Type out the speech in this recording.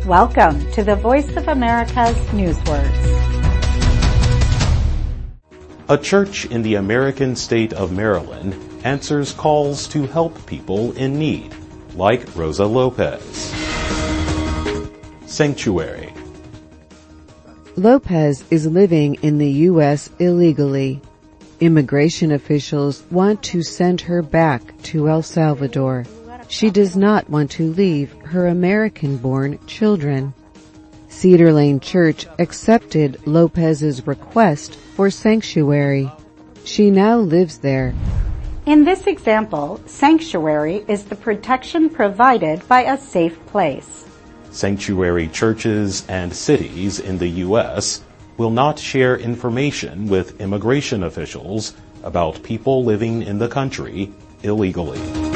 Welcome to the Voice of America's Newswords. A church in the American state of Maryland answers calls to help people in need, like Rosa Lopez. Sanctuary. Lopez is living in the U.S. illegally. Immigration officials want to send her back to El Salvador. She does not want to leave her American-born children. Cedar Lane Church accepted Lopez's request for sanctuary. She now lives there. In this example, sanctuary is the protection provided by a safe place. Sanctuary churches and cities in the U.S. will not share information with immigration officials about people living in the country illegally.